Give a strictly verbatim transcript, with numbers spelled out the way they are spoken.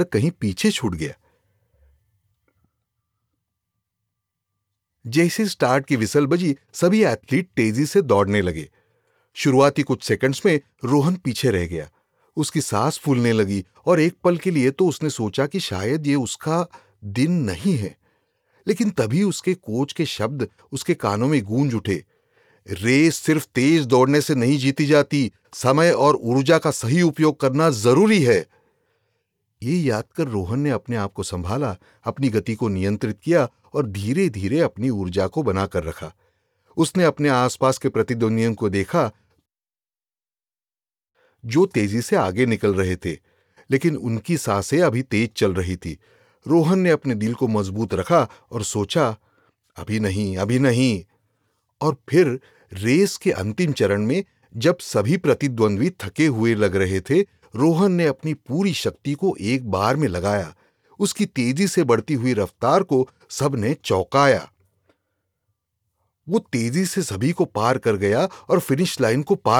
कहीं पीछे छूट गया। जैसे स्टार्ट की विसल बजी, सभी एथलीट तेजी से दौड़ने लगे। शुरुआती कुछ सेकंड्स में रोहन पीछे रह गया। उसकी सांस फूलने लगी और एक पल के लिए तो उसने सोचा कि शायद ये उसका दिन नहीं है। लेकिन तभी उसके कोच के शब्द उसके कानों में गूंज उठे, रेस सिर्फ तेज दौड़ने से नहीं जीती जाती, समय और ऊर्जा का सही उपयोग करना जरूरी है। ये याद कर रोहन ने अपने आप को संभाला, अपनी गति को नियंत्रित किया और धीरे धीरे अपनी ऊर्जा को बनाकर रखा। उसने अपने आसपास के प्रतिद्वंदियों को देखा जो तेजी से आगे निकल रहे थे, लेकिन उनकी सांसें अभी तेज चल रही थी। रोहन ने अपने दिल को मजबूत रखा और सोचा, अभी नहीं, अभी नहीं। और फिर रेस के अंतिम चरण में जब सभी प्रतिद्वंद्वी थके हुए लग रहे थे, रोहन ने अपनी पूरी शक्ति को एक बार में लगाया। उसकी तेजी से बढ़ती हुई रफ्तार को सबने चौंकाया। वो तेजी से सभी को पार कर गया और फिनिश लाइन को पार